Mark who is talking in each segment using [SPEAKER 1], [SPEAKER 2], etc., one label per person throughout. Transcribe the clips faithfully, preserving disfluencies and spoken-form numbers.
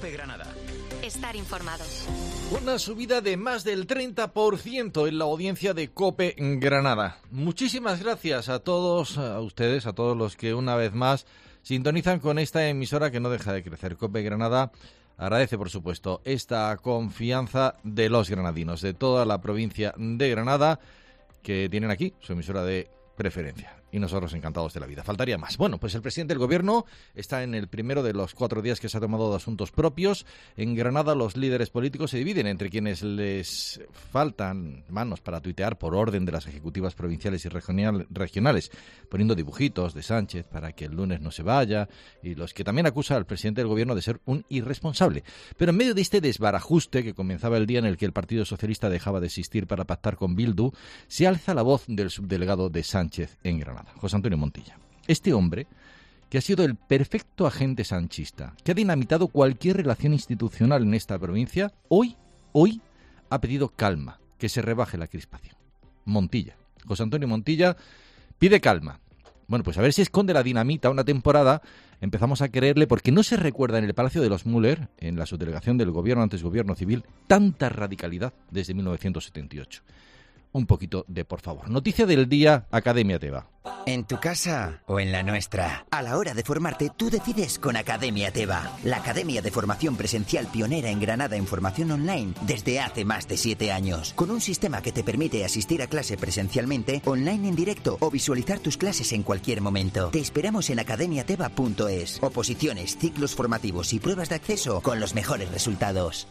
[SPEAKER 1] COPE Granada.
[SPEAKER 2] Estar informados.
[SPEAKER 3] Una subida de más del treinta por ciento en la audiencia de COPE Granada. Muchísimas gracias a todos, a ustedes, a todos los que una vez más sintonizan con esta emisora que no deja de crecer. COPE Granada agradece, por supuesto, esta confianza de los granadinos, de toda la provincia de Granada, que tienen aquí su emisora de preferencia. Y nosotros encantados de la vida. Faltaría más. Bueno, pues el presidente del Gobierno está en el primero de los cuatro días que se ha tomado de asuntos propios. En Granada los líderes políticos se dividen entre quienes les faltan manos para tuitear por orden de las ejecutivas provinciales y regional, regionales, poniendo dibujitos de Sánchez para que el lunes no se vaya, y los que también acusan al presidente del Gobierno de ser un irresponsable. Pero en medio de este desbarajuste que comenzaba el día en el que el Partido Socialista dejaba de existir para pactar con Bildu, se alza la voz del subdelegado de Sánchez en Granada, José Antonio Montilla. Este hombre, que ha sido el perfecto agente sanchista, que ha dinamitado cualquier relación institucional en esta provincia, hoy, hoy ha pedido calma, que se rebaje la crispación. Montilla, José Antonio Montilla pide calma. Bueno, pues a ver si esconde la dinamita una temporada, empezamos a creerle, porque no se recuerda en el Palacio de los Müller, en la subdelegación del Gobierno antes Gobierno Civil, tanta radicalidad desde mil novecientos setenta y ocho. Un poquito de por favor. Noticia del día, Academia Teba.
[SPEAKER 1] En tu casa o en la nuestra. A la hora de formarte, tú decides con Academia Teba, la academia de formación presencial pionera en Granada en formación online desde hace más de siete años. Con un sistema que te permite asistir a clase presencialmente, online en directo o visualizar tus clases en cualquier momento. Te esperamos en academia teba punto es. Oposiciones, ciclos formativos y pruebas de acceso con los mejores resultados.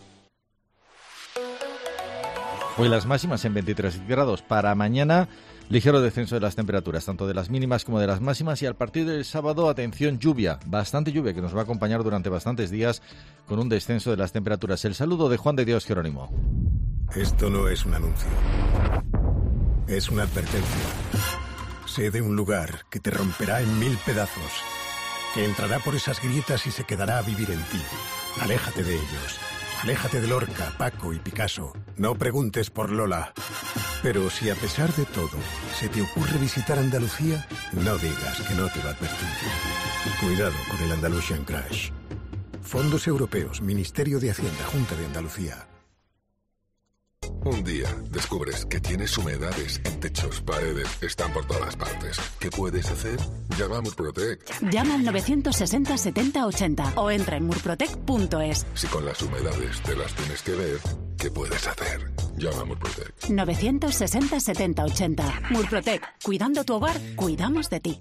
[SPEAKER 3] Hoy las máximas en veintitrés grados. Para mañana, ligero descenso de las temperaturas, tanto de las mínimas como de las máximas. Y al partir del sábado, atención, lluvia. Bastante lluvia que nos va a acompañar durante bastantes días con un descenso de las temperaturas. El saludo de Juan de Dios Jerónimo.
[SPEAKER 4] Esto no es un anuncio. Es una advertencia. Sé de un lugar que te romperá en mil pedazos, que entrará por esas grietas y se quedará a vivir en ti. Aléjate de ellos. Aléjate de Lorca, Paco y Picasso. No preguntes por Lola. Pero si a pesar de todo se te ocurre visitar Andalucía, no digas que no te lo advertí. Cuidado con el Andalusian Crash. Fondos Europeos, Ministerio de Hacienda, Junta de Andalucía.
[SPEAKER 5] Un día descubres que tienes humedades en techos, paredes, están por todas partes. ¿Qué puedes hacer? Llama a Murprotec.
[SPEAKER 6] Llama al novecientos sesenta setenta ochenta o entra en murprotec punto es.
[SPEAKER 5] Si con las humedades te las tienes que ver, ¿qué puedes hacer? Llama a Murprotec.
[SPEAKER 6] novecientos sesenta setenta ochenta. Murprotec. Cuidando tu hogar, cuidamos de ti.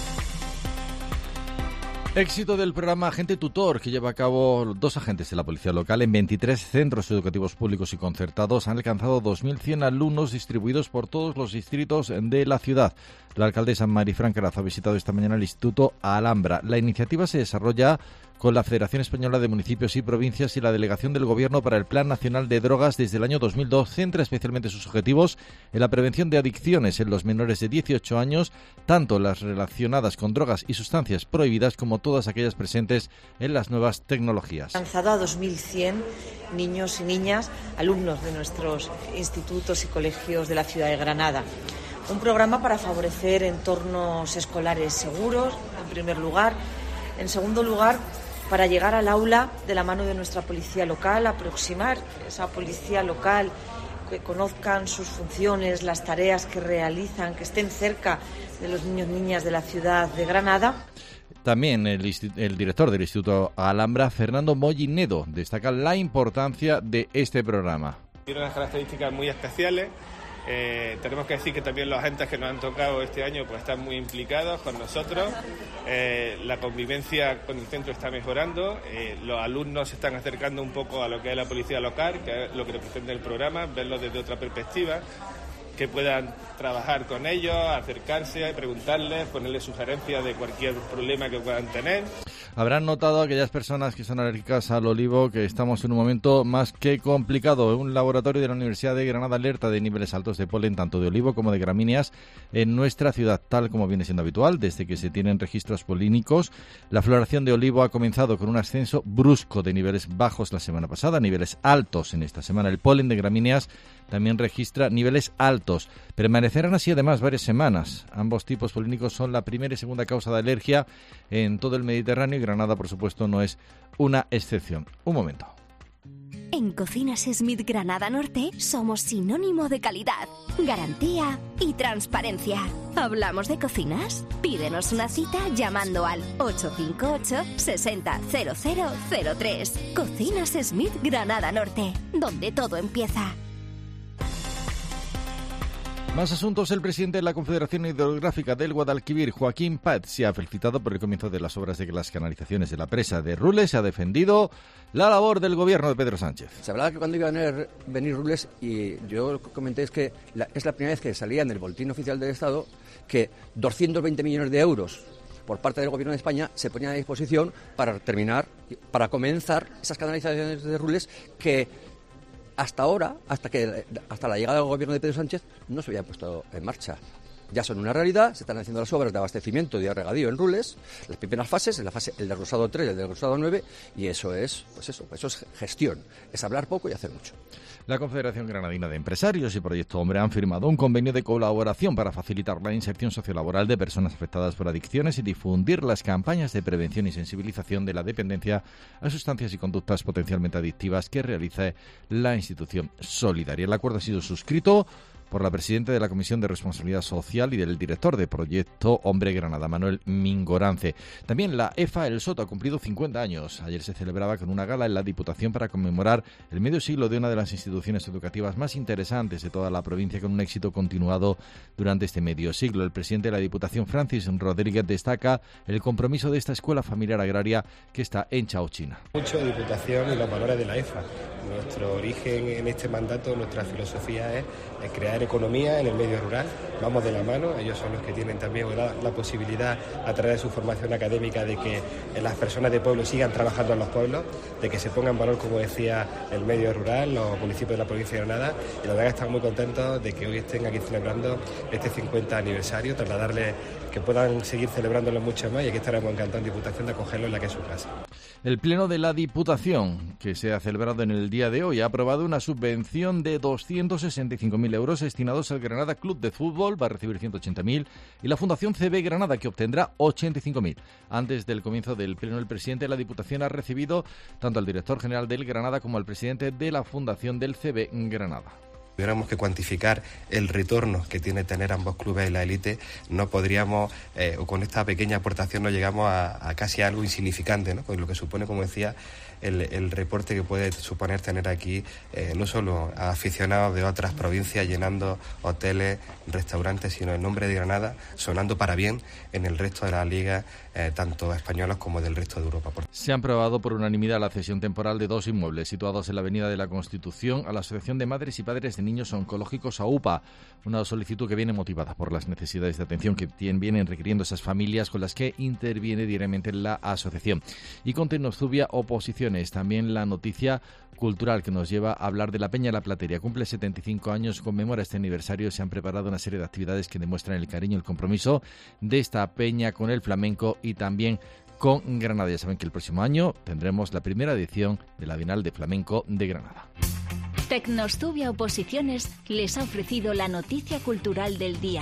[SPEAKER 3] Éxito del programa Agente Tutor, que lleva a cabo dos agentes de la Policía Local en veintitrés centros educativos públicos y concertados. Han alcanzado dos mil cien alumnos distribuidos por todos los distritos de la ciudad. La alcaldesa Marifran Carazo ha visitado esta mañana el Instituto Alhambra. La iniciativa se desarrolla con la Federación Española de Municipios y Provincias y la Delegación del Gobierno para el Plan Nacional de Drogas desde el año dos mil dos. Centra especialmente sus objetivos en la prevención de adicciones en los menores de dieciocho años, tanto las relacionadas con drogas y sustancias prohibidas como todas aquellas presentes en las nuevas tecnologías.
[SPEAKER 7] Lanzado a dos mil cien niños y niñas, alumnos de nuestros institutos y colegios de la ciudad de Granada. Un programa para favorecer entornos escolares seguros, en primer lugar. En segundo lugar, para llegar al aula de la mano de nuestra policía local, aproximar esa policía local, que conozcan sus funciones, las tareas que realizan, que estén cerca de los niños y niñas de la ciudad de Granada.
[SPEAKER 3] También el, el director del Instituto Alhambra, Fernando Mollinedo, destaca la importancia de este programa.
[SPEAKER 8] Tiene unas características muy especiales. Eh, tenemos que decir que también los agentes que nos han tocado este año pues están muy implicados con nosotros. Eh, la convivencia con el centro está mejorando. Eh, los alumnos se están acercando un poco a lo que es la policía local, que es lo que pretende el programa, verlo desde otra perspectiva, que puedan trabajar con ellos, acercarse, preguntarles, ponerles sugerencias de cualquier problema que puedan tener.
[SPEAKER 3] Habrán notado aquellas personas que son alérgicas al olivo que estamos en un momento más que complicado. Un laboratorio de la Universidad de Granada alerta de niveles altos de polen, tanto de olivo como de gramíneas, en nuestra ciudad, tal como viene siendo habitual desde que se tienen registros polínicos. La floración de olivo ha comenzado con un ascenso brusco de niveles bajos la semana pasada, niveles altos en esta semana. El polen de gramíneas también registra niveles altos. Permanecerán así además varias semanas. Ambos tipos polínicos son la primera y segunda causa de alergia en todo el Mediterráneo y Granada, por supuesto, no es una excepción. Un momento.
[SPEAKER 9] En Cocinas Smith Granada Norte somos sinónimo de calidad, garantía y transparencia. ¿Hablamos de cocinas? Pídenos una cita llamando al ocho cinco ocho, seis cero cero cero cero tres. Cocinas Smith Granada Norte, donde todo empieza.
[SPEAKER 3] Más asuntos. El presidente de la Confederación Hidrográfica del Guadalquivir, Joaquín Paz, se ha felicitado por el comienzo de las obras de las canalizaciones de la presa de Rules. Se ha defendido la labor del gobierno de Pedro Sánchez.
[SPEAKER 10] Se hablaba que cuando iba a venir, venir Rules, y yo comenté es que la, es la primera vez que salía en el boletín oficial del Estado que doscientos veinte millones de euros por parte del Gobierno de España se ponían a disposición para terminar, para comenzar esas canalizaciones de Rules que hasta ahora, hasta que hasta la llegada del Gobierno de Pedro Sánchez, no se habían puesto en marcha. Ya son una realidad, se están haciendo las obras de abastecimiento y de regadío en Rules, las primeras fases, en la fase el de Rosado tres, el de Rosado nueve, y eso es, pues eso, eso es gestión, es hablar poco y hacer mucho.
[SPEAKER 3] La Confederación Granadina de Empresarios y Proyecto Hombre han firmado un convenio de colaboración para facilitar la inserción sociolaboral de personas afectadas por adicciones y difundir las campañas de prevención y sensibilización de la dependencia a sustancias y conductas potencialmente adictivas que realiza la institución solidaria. El acuerdo ha sido suscrito por la presidenta de la Comisión de Responsabilidad Social y del director de Proyecto Hombre Granada, Manuel Mingorance. También la E F A El Soto ha cumplido cincuenta años. Ayer se celebraba con una gala en la Diputación para conmemorar el medio siglo de una de las instituciones educativas más interesantes de toda la provincia, con un éxito continuado durante este medio siglo. El presidente de la Diputación, Francis Rodríguez, destaca el compromiso de esta escuela familiar agraria que está en Chaochina.
[SPEAKER 11] Mucho Diputación y los valores de la E F A. Nuestro origen en este mandato, nuestra filosofía es, es crear economía en el medio rural. Vamos de la mano, ellos son los que tienen también la, la posibilidad a través de su formación académica de que las personas de pueblo sigan trabajando en los pueblos, de que se ponga en valor, como decía, el medio rural, los municipios de la provincia de Granada, y la verdad que estamos muy contentos de que hoy estén aquí celebrando este cincuenta aniversario, trasladarles que puedan seguir celebrándolo mucho más, y aquí estaremos encantados en Diputación de acogerlo en la que es su casa.
[SPEAKER 3] El Pleno de la Diputación, que se ha celebrado en el día de hoy, ha aprobado una subvención de doscientos sesenta y cinco mil euros destinados al Granada Club de Fútbol, va a recibir ciento ochenta mil, y la Fundación C B Granada, que obtendrá ochenta y cinco mil. Antes del comienzo del Pleno, el presidente de la Diputación ha recibido tanto al director general del Granada como al presidente de la Fundación del C B Granada.
[SPEAKER 11] Si tuviéramos que cuantificar el retorno que tiene tener ambos clubes en la élite, no podríamos, eh, o con esta pequeña aportación no llegamos a, a casi algo insignificante, ¿no? Con lo que supone, como decía, el, el reporte que puede suponer tener aquí eh, no solo a aficionados de otras provincias llenando hoteles, restaurantes, sino en nombre de Granada, sonando para bien en el resto de las ligas, eh, tanto españolas como del resto de Europa.
[SPEAKER 3] Se han aprobado por unanimidad la cesión temporal de dos inmuebles situados en la Avenida de la Constitución a la Asociación de Madres y Padres de Niños Oncológicos, A U P A, una solicitud que viene motivada por las necesidades de atención que vienen requiriendo esas familias con las que interviene diariamente la asociación. Y con Tecnostubia, oposiciones. También la noticia cultural que nos lleva a hablar de la Peña La Platería. Cumple setenta y cinco años, conmemora este aniversario. Se han preparado una serie de actividades que demuestran el cariño y el compromiso de esta peña con el flamenco y también con Granada. Ya saben que el próximo año tendremos la primera edición de la Bienal de Flamenco de Granada.
[SPEAKER 9] Tecnostubia Oposiciones les ha ofrecido la noticia cultural del día.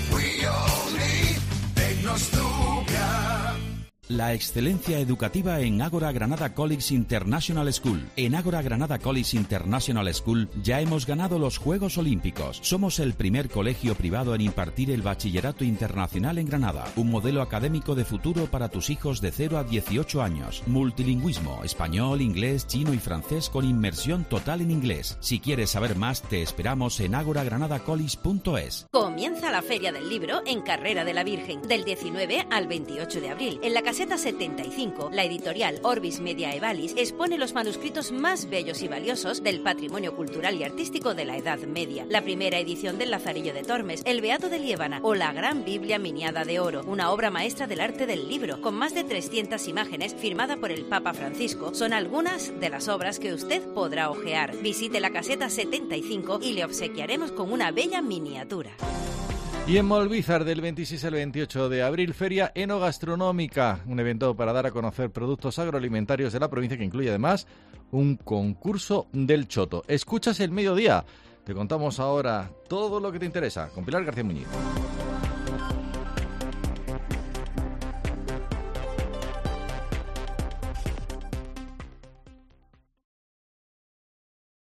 [SPEAKER 12] La excelencia educativa en Ágora Granada College International School. En Ágora Granada College International School ya hemos ganado los Juegos Olímpicos. Somos el primer colegio privado en impartir el bachillerato internacional en Granada. Un modelo académico de futuro para tus hijos de cero a dieciocho años. Multilingüismo, español, inglés, chino y francés con inmersión total en inglés. Si quieres saber más, te esperamos en agora granada college punto es.
[SPEAKER 13] Comienza la Feria del Libro en Carrera de la Virgen, del diecinueve al veintiocho de abril, en la caseta setenta y cinco, la editorial Orbis Mediaevalis expone los manuscritos más bellos y valiosos del patrimonio cultural y artístico de la Edad Media. La primera edición del Lazarillo de Tormes, el Beato de Liébana o la Gran Biblia Miniada de Oro, una obra maestra del arte del libro, con más de trescientas imágenes, firmada por el Papa Francisco, son algunas de las obras que usted podrá hojear. Visite la caseta setenta y cinco y le obsequiaremos con una bella miniatura.
[SPEAKER 3] Y en Molvízar, del veintiséis al veintiocho de abril, Feria Enogastronómica, un evento para dar a conocer productos agroalimentarios de la provincia que incluye además un concurso del Choto. Escuchas El Mediodía, te contamos ahora todo lo que te interesa con Pilar García Muñiz.